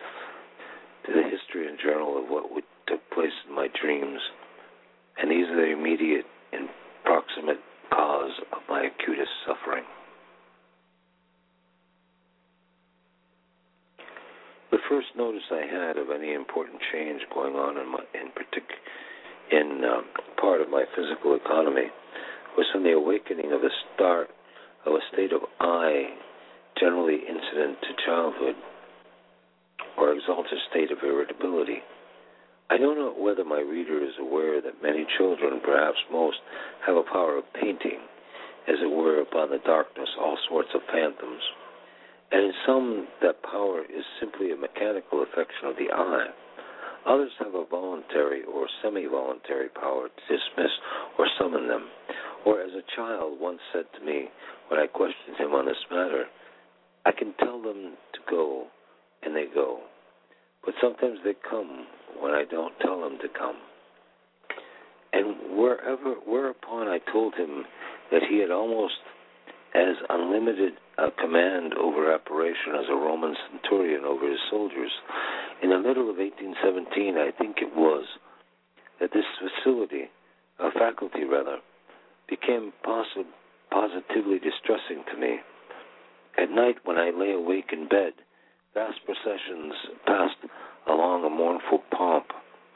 to the history and journal of what would took place in my dreams, and these are the immediate and proximate cause of my acutest suffering. The first notice I had of any important change going on in my, in particular, in uh, part of my physical economy was from the awakening of a start of a state of I, generally incident to childhood, or exalted state of irritability. I don't know whether my reader is aware that many children, perhaps most, have a power of painting, as it were, upon the darkness, all sorts of phantoms. And in some, that power is simply a mechanical affection of the eye. Others have a voluntary or semi-voluntary power to dismiss or summon them. Or as a child once said to me when I questioned him on this matter, I can tell them to go, and they go. But sometimes they come when I don't tell them to come. And wherever, whereupon I told him that he had almost as unlimited a command over operation as a Roman centurion over his soldiers. In the middle of eighteen seventeen, I think it was, that this facility, a faculty rather, became posi- positively distressing to me. At night, when I lay awake in bed, vast processions passed along a mournful pomp,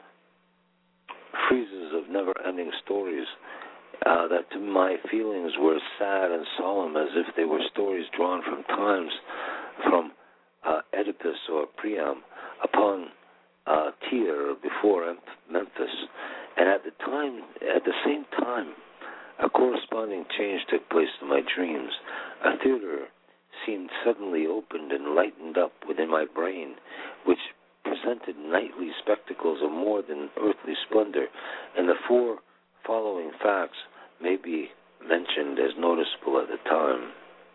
friezes of never-ending stories uh, that to my feelings were sad and solemn, as if they were stories drawn from times from uh, Oedipus or Priam upon uh, Tyre before Memphis. And at the time, at the same time, a corresponding change took place in my dreams. A theater seemed suddenly opened and lightened up within my brain, which presented nightly spectacles of more than earthly splendor, and the four following facts may be mentioned as noticeable at the time.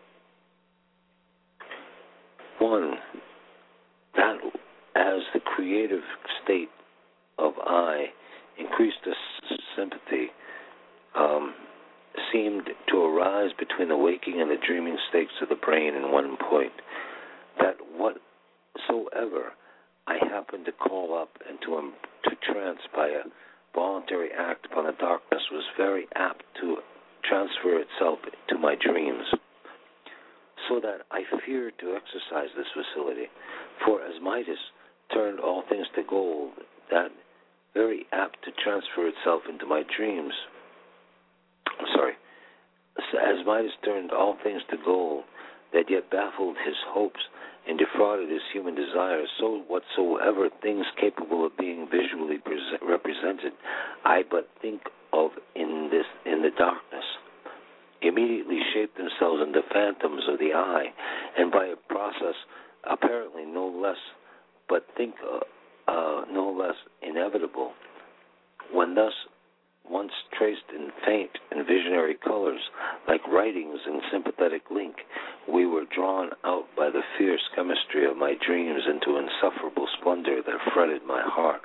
One, that as the creative state of I increased the s- sympathy um, seemed to arise between the waking and the dreaming states of the brain in one point, that whatsoever I happened to call up and to, um, to trance by a voluntary act upon the darkness was very apt to transfer itself to my dreams, so that I feared to exercise this facility, for as Midas turned all things to gold, that very apt to transfer itself into my dreams. I'm sorry. As Midas turned all things to gold, that yet baffled his hopes and defrauded his human desires, so whatsoever things capable of being visually present, represented, I but think of in this in the darkness, immediately shape themselves into phantoms of the eye, and by a process apparently no less, but think uh, uh, no less inevitable, when thus once traced in faint and visionary colors, like writings in sympathetic link, we were drawn out by the fierce chemistry of my dreams into insufferable splendor that fretted my heart.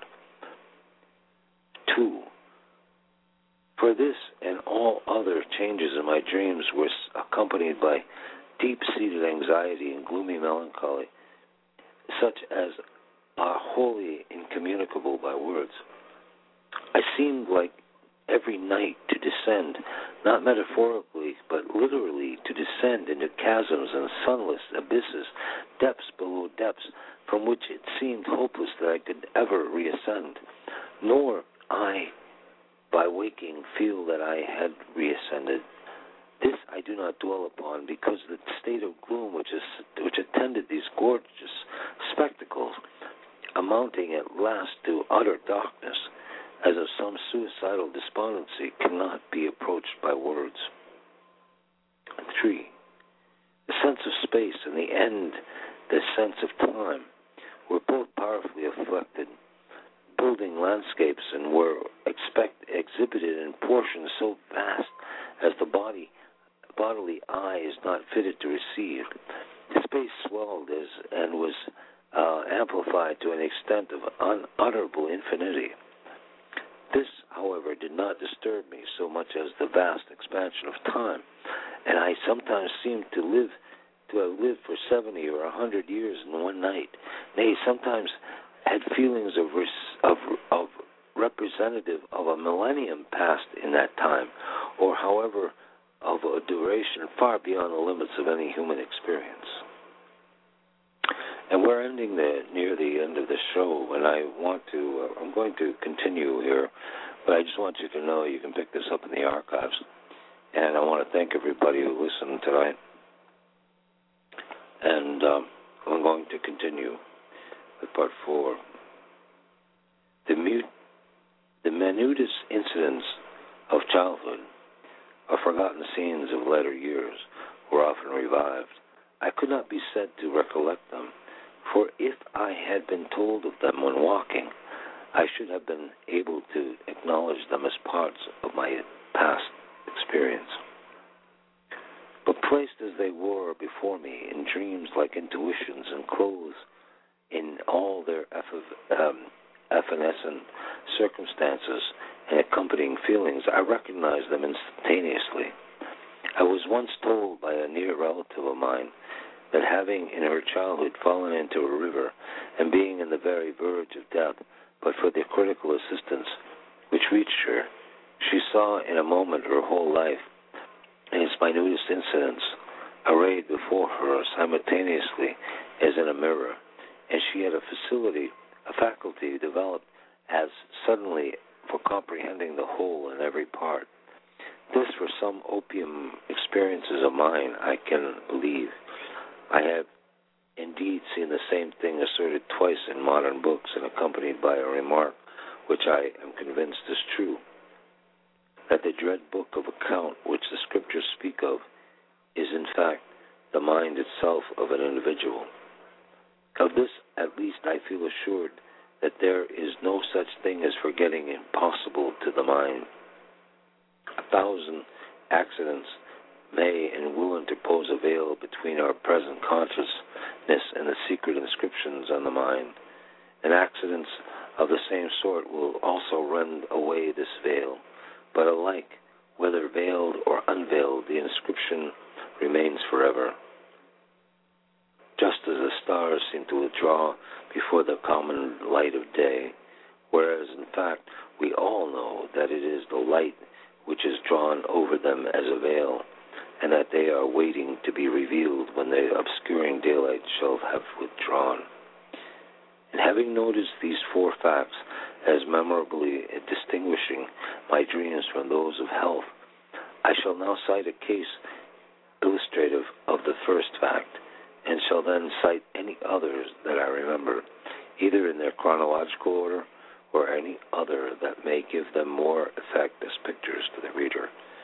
Two, for this and all other changes in my dreams were accompanied by deep-seated anxiety and gloomy melancholy, such as are wholly incommunicable by words. I seemed like every night to descend, not metaphorically, but literally to descend into chasms and sunless abysses, depths below depths, from which it seemed hopeless that I could ever reascend. Nor I, by waking, feel that I had reascended. This I do not dwell upon, because the state of gloom which, is, which attended these gorgeous spectacles, amounting at last to utter darkness, as of some suicidal despondency, cannot be approached by words. Three, the sense of space and the end, the sense of time, were both powerfully affected. Building landscapes and were expect, exhibited in portions so vast as the body, bodily eye is not fitted to receive. The space swelled as, and was uh, amplified to an extent of unutterable infinity. This, however, did not disturb me so much as the vast expansion of time, and I sometimes seemed to live, to have lived for seventy or a hundred years in one night. Nay, sometimes had feelings of, of, of representative of a millennium passed in that time, or, however, of a duration far beyond the limits of any human experience. And we're ending the, near the end of the show, and I want to, uh, I'm going to continue here, but I just want you to know you can pick this up in the archives. And I want to thank everybody who listened tonight. And um, I'm going to continue with part four. The, mute, the minutest incidents of childhood, or forgotten scenes of later years, were often revived. I could not be said to recollect them, for if I had been told of them when walking, I should have been able to acknowledge them as parts of my past experience. But placed as they were before me in dreams like intuitions and clothes in all their eff- um, evanescent circumstances and accompanying feelings, I recognized them instantaneously. I was once told by a near relative of mine that having in her childhood fallen into a river and being in the very verge of death, but for the critical assistance which reached her, She saw in a moment her whole life and its minutest incidents arrayed before her simultaneously as in a mirror, and she had a facility, a faculty developed as suddenly for comprehending the whole and every part. This, for some opium experiences of mine, I can believe. I have indeed seen the same thing asserted twice in modern books and accompanied by a remark which I am convinced is true, that the dread book of account which the scriptures speak of is in fact the mind itself of an individual. Of this, at least, I feel assured that there is no such thing as forgetting impossible to the mind. A thousand accidents may and will interpose a veil between our present consciousness and the secret inscriptions on the mind, and accidents of the same sort will also rend away this veil, but alike, whether veiled or unveiled, the inscription remains forever. Just as the stars seem to withdraw before the common light of day, whereas in fact we all know that it is the light which is drawn over them as a veil, and that they are waiting to be revealed when the obscuring daylight shall have withdrawn. And having noticed these four facts as memorably distinguishing my dreams from those of health, I shall now cite a case illustrative of the first fact, and shall then cite any others that I remember, either in their chronological order or any other that may give them more effect as pictures to the reader.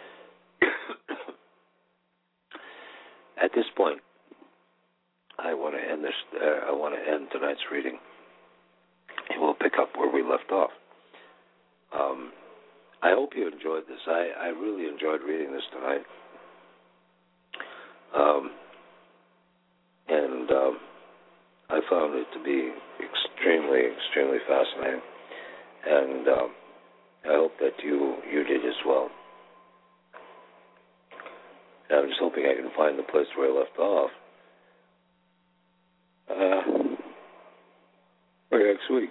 At this point, I want to end this. Uh, I want to end tonight's reading, and we'll pick up where we left off. Um, I hope you enjoyed this. I, I really enjoyed reading this tonight. Um, and um, I found it to be extremely, extremely fascinating. And um, I hope that you, you did as well. And I'm just hoping I can find the place where I left off uh, for next week.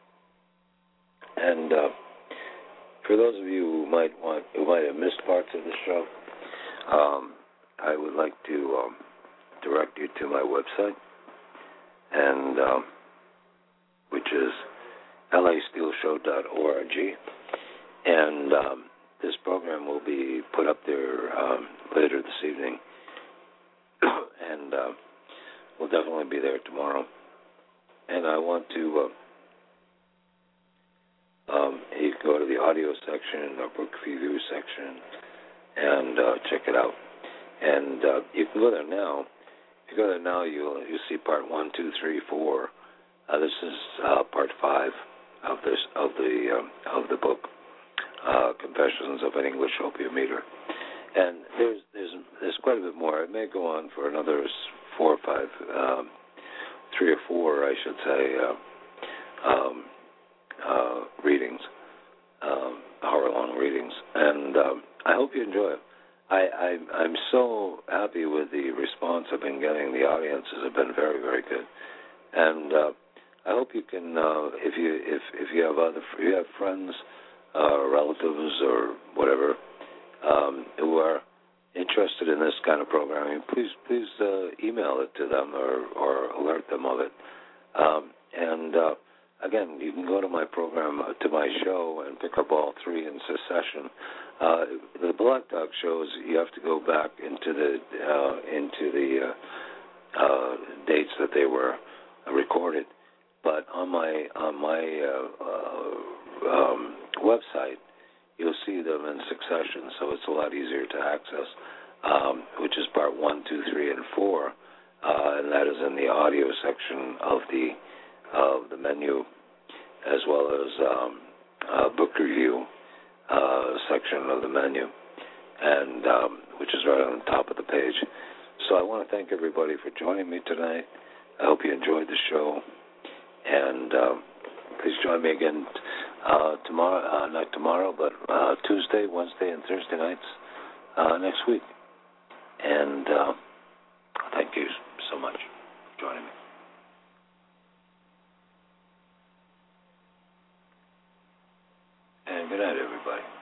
And uh, for those of you who might want, who might have missed parts of the show, um, I would like to um, direct you to my website, and um, which is L A steel show dot org, and um, this program will be put up there um, later this evening, and uh, we'll definitely be there tomorrow. And I want to, uh, um, you can go to the audio section or book review section and uh, check it out. And uh, you can go there now. If you go there now, you'll you see part one, two, three, four. Uh, this is uh, part five of this of the um, of the book, uh, Confessions of an English Opium Eater. And there's there's there's quite a bit more. It may go on for another four or five, um, three or four, I should say, uh, um, uh, readings, um, hour-long readings. And um, I hope you enjoy it. I, I, I'm so happy with the response I've been getting. The audiences have been very, very good, and uh, I hope you can, uh, if you if if you have other, if you have friends, uh, relatives, or whatever, um, who are interested in this kind of programming, please please uh, email it to them or, or alert them of it. Um, and uh, again, you can go to my program, uh, to my show, and pick up all three in succession. Uh, the Blog Talk shows, you have to go back into the uh, into the uh, uh, dates that they were recorded. But on my on my uh, uh, um, website, you'll see them in succession, so it's a lot easier to access. Um, which is part one, two, three, and four, uh, and that is in the audio section of the of the menu, as well as um, uh, book review uh, section of the menu, and um, which is right on the top of the page. So I want to thank everybody for joining me tonight. I hope you enjoyed the show, and um, please join me again uh, tomorrow, uh, not tomorrow, but uh, Tuesday, Wednesday, and Thursday nights uh, next week. And uh, thank you so much for joining me. And good night, everybody.